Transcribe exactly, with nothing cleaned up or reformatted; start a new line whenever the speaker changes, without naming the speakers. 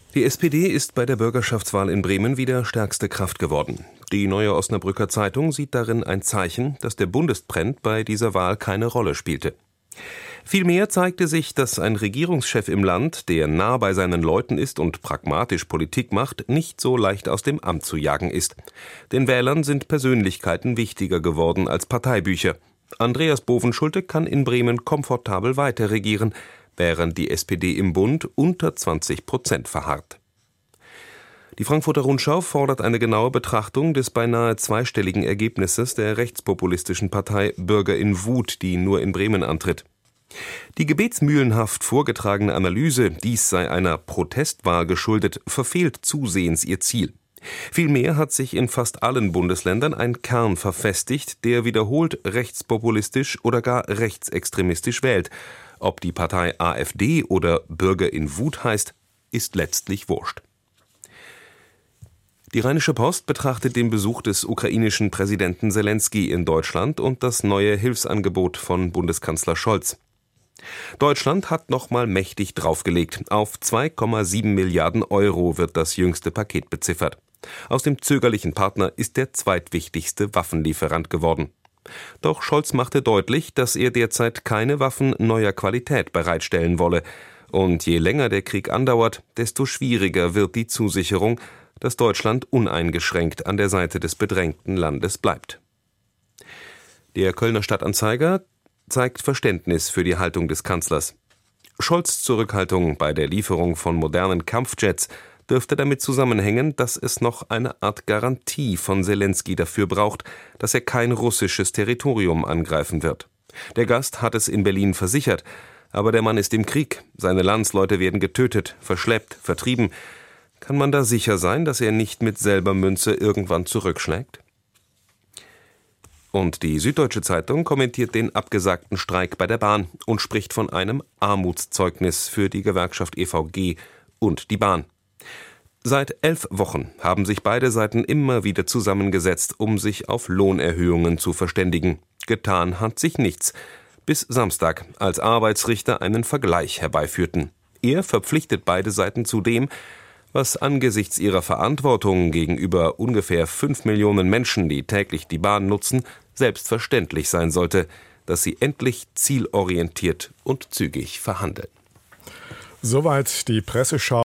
Die S P D ist bei der Bürgerschaftswahl in Bremen wieder stärkste Kraft geworden. Die Neue Osnabrücker Zeitung sieht darin ein Zeichen, dass der Bundestrend bei dieser Wahl keine Rolle spielte. Vielmehr zeigte sich, dass ein Regierungschef im Land, der nah bei seinen Leuten ist und pragmatisch Politik macht, nicht so leicht aus dem Amt zu jagen ist. Den Wählern sind Persönlichkeiten wichtiger geworden als Parteibücher. Andreas Bovenschulte kann in Bremen komfortabel weiter regieren, während die S P D im Bund unter zwanzig Prozent verharrt. Die Frankfurter Rundschau fordert eine genaue Betrachtung des beinahe zweistelligen Ergebnisses der rechtspopulistischen Partei Bürger in Wut, die nur in Bremen antritt. Die gebetsmühlenhaft vorgetragene Analyse, dies sei einer Protestwahl geschuldet, verfehlt zusehends ihr Ziel. Vielmehr hat sich in fast allen Bundesländern ein Kern verfestigt, der wiederholt rechtspopulistisch oder gar rechtsextremistisch wählt. Ob die Partei AfD oder Bürger in Wut heißt, ist letztlich wurscht. Die Rheinische Post betrachtet den Besuch des ukrainischen Präsidenten Selenskyj in Deutschland und das neue Hilfsangebot von Bundeskanzler Scholz. Deutschland hat nochmal mächtig draufgelegt. Auf zwei Komma sieben Milliarden Euro wird das jüngste Paket beziffert. Aus dem zögerlichen Partner ist der zweitwichtigste Waffenlieferant geworden. Doch Scholz machte deutlich, dass er derzeit keine Waffen neuer Qualität bereitstellen wolle. Und je länger der Krieg andauert, desto schwieriger wird die Zusicherung, dass Deutschland uneingeschränkt an der Seite des bedrängten Landes bleibt. Der Kölner Stadtanzeiger zeigt Verständnis für die Haltung des Kanzlers. Scholz' Zurückhaltung bei der Lieferung von modernen Kampfjets dürfte damit zusammenhängen, dass es noch eine Art Garantie von Selenskyj dafür braucht, dass er kein russisches Territorium angreifen wird. Der Gast hat es in Berlin versichert, aber der Mann ist im Krieg, seine Landsleute werden getötet, verschleppt, vertrieben. Kann man da sicher sein, dass er nicht mit selber Münze irgendwann zurückschlägt? Und die Süddeutsche Zeitung kommentiert den abgesagten Streik bei der Bahn und spricht von einem Armutszeugnis für die Gewerkschaft E V G und die Bahn. Seit elf Wochen haben sich beide Seiten immer wieder zusammengesetzt, um sich auf Lohnerhöhungen zu verständigen. Getan hat sich nichts. Bis Samstag, als Arbeitsrichter einen Vergleich herbeiführten. Er verpflichtet beide Seiten zu dem, was angesichts ihrer Verantwortung gegenüber ungefähr fünf Millionen Menschen, die täglich die Bahn nutzen, selbstverständlich sein sollte, dass sie endlich zielorientiert und zügig verhandeln.
Soweit die Presseschau.